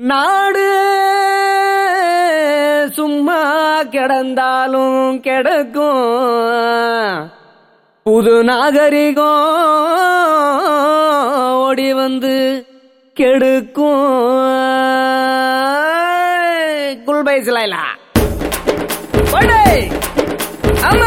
நாடு சும்மா கிடந்தாலும் கிடக்கும், புது நாகரிகம் ஓடி வந்து கெடுக்கும். குல்பை சிலைலா ஆமா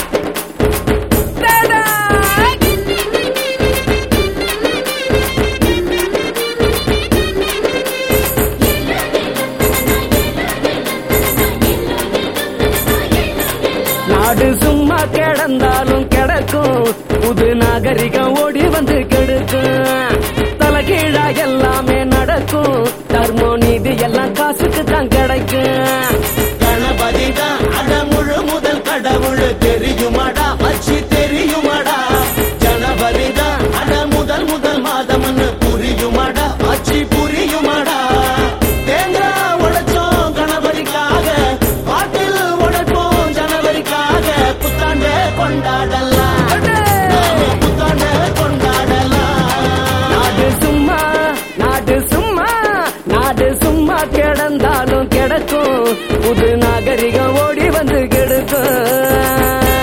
நாடு சும்மா கிடந்தாலும் கிடக்கும், புது நாகரிகம் ஓடி வந்து கெடுக்கும். தலைகீழா எல்லாமே நடக்கும், தர்மோ நீதி எல்லாம் காசுக்கு தான் கிடைக்கும். கணபதி தான் அட முழு முதல் கடவுள் தெரியுமாடா, அச்சி தெரியுமாடா. ஜனவரி தான் அட முதல் முதல் மாதம்னு புரியுமாடா, அச்சி புரியுமாடா. தேங்காய் உடைச்சோம் கணபதிக்காக, பாட்டில் உடைப்போம் ஜனவரிக்காக. புத்தாண்டே கொண்டாடலாம், புத்தாண்டே கொண்டாடலாம். நாடு சும்மா நாடு சும்மா நாடு சும்மா கிடந்தாலும் கிடக்கும், புது நாகரிகம் ஓடி வந்து கெடுக்கும்.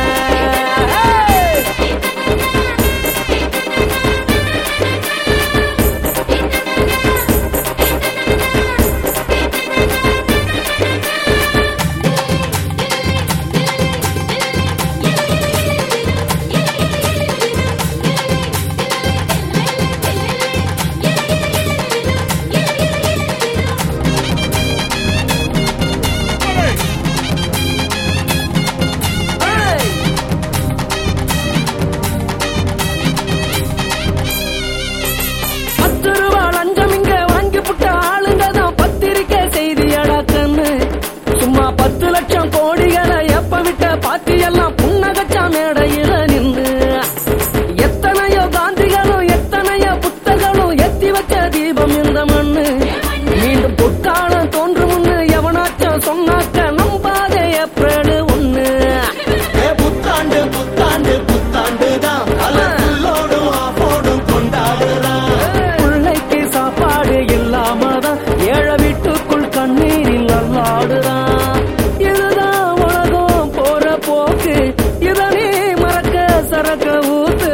சும்மா 10 லட்சம் கோடிகளை எப்ப விட்ட பாத்தியெல்லாம் புன்னகச்சா மேடையில நின்று. எத்தனையோ காந்திகளும் எத்தனையோ புத்தகளும் எத்தி வச்ச தீபம் இந்த மண்ணு. மீண்டும் பொற்காலம் தோன்றும் முன்னு எவனாச்சும் சொன்னாக்க நம்பாதே ஏப்ரல் 1. புத்தாண்டு புத்தாண்டு புத்தாண்டு தான் அலோடும் ஆஃபோடும் கொண்டாடுறான். பிள்ளைக்கு சாப்பாடு இல்லாமதான் ஏழை வீட்டுக்குள் கண்ணீரில் அல்லாடுறான். இதுதான் உலகம் போற போக்கு, இதனே மறக்க சரக்க ஊத்து.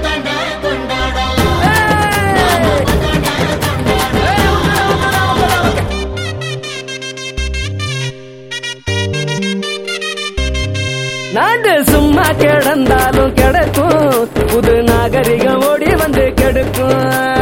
நாடு சும்மா கிடந்தாலும் கிடக்கும், புது நாகரிகம் ஓடி வந்து கெடுக்கும்.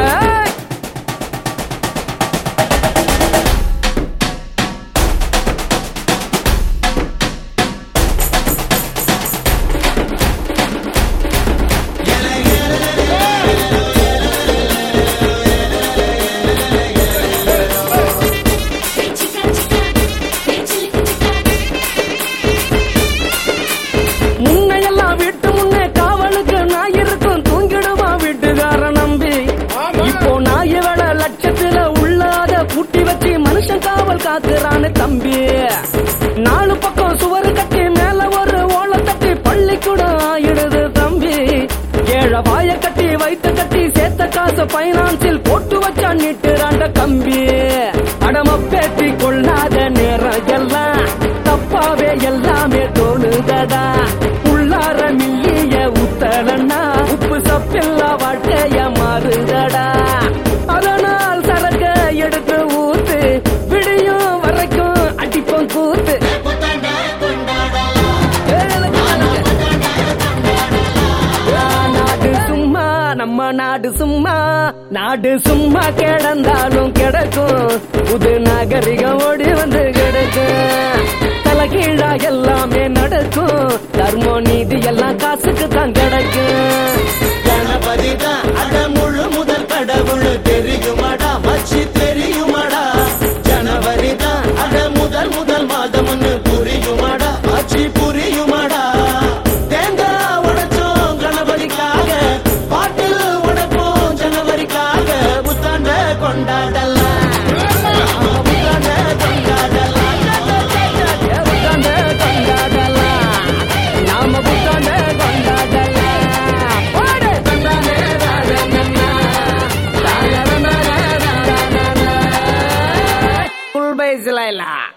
முன்னையெல்லாம் வீட்டு முன்னே காவலுக்கு நாய் இருக்கும், தூங்கிடுவான் வீட்டுக்கார நம்பி. இப்போ நாய் வேலை லட்சத்துல உள்ளாத பூட்டி வச்சு மனுஷன் காவல் காக்குறான்னு தம்பி. 4 பக்கம் சுவர் கட்டி மேல ஒரு ஓலை தட்டி பள்ளிக்கூடம் ஆயிடுது தம்பி. ஏழை வாய கட்டி வைத்து கட்டி சேர்த்த காசு பைனான்சில் போட்டு வச்சா நீட்டுறாண்ட கம்பி. அடம பேத்தி கொள்ளாத நேரம் எல்லாம் தப்பாவே எல்லாமே தோணுதடா. உள்ளார மில்லிய ஊத்தலன்னா உப்பு சப்பில்லா வாழ்க்கைய மாறுதடா. அதனால் சரக்க எடுத்து ஊத்து, விடியும் வரைக்கும் அடிப்போம் கூத்து. நாடு சும்மா நம்ம நாடு சும்மா நாடு சும்மா கிடந்தாலும் கிடக்கும், புது நாகரிகம் ஓடி வந்து கிடக்கும். தலைகீழா எல்லாமே நடக்கும், தர்மோ நீதி எல்லாம் காசுக்கு தான் கிடைக்கும். கணபதி தான் அட முழு முதல் கடவுள் தெரியுமாடா, மச்சி தெரியுமாடா. ஜனவரி தான் அட முதல் முதல் மாதம்னு புரியுமாடா, அச்சி புரியுமாடா. தேங்காய் உடைச்சோம் கணபதிக்காக, பாட்டில் உடைப்போம் ஜனவரிக்காக. புத்தாண்ட கொண்டாடலாம், புத்தாண்ட கொண்டாடலாம், புத்தாண்ட கொண்டாடலாம், நாம புத்தாண்ட கொண்டாடலாம். All by Zilila.